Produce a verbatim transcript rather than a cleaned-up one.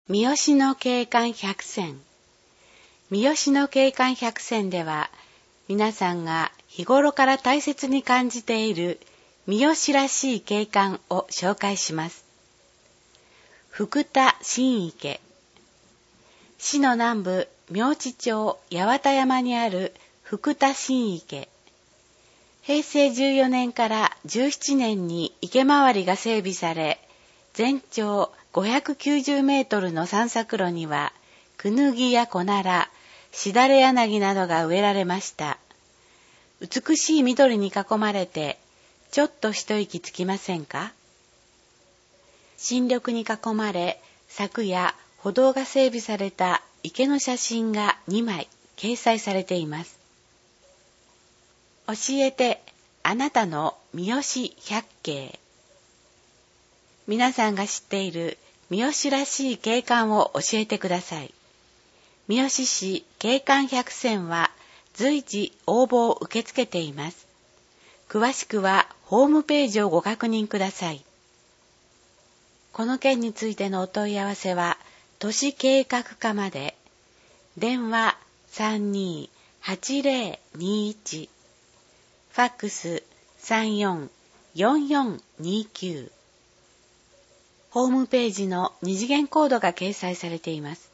三好の景観百選。三好の景観百選では、皆さんが日頃から大切に感じている三好らしい景観を紹介します。福田新池。市の南部、明知町八幡山にある福田新池。へいせいじゅうよねんからじゅうななねんに池回りが整備され、全長ごひゃくきゅうじゅうメートルの散策路には、クヌギやコナラ、しだれ柳などが植えられました。美しい緑に囲まれて、ちょっと一息つきませんか？新緑に囲まれ、柵や歩道が整備された池の写真がにまい掲載されています。教えて、あなたの三好百景。皆さんが知っている三好らしい景観を教えてください。三好市景観百選は随時応募を受け付けています。詳しくはホームページをご確認ください。この件についてのお問い合わせは都市計画課まで。電話 さんにーはちぜろにいち、ファックス さんよんよんよんにきゅう。ホームページの二次元コードが掲載されています。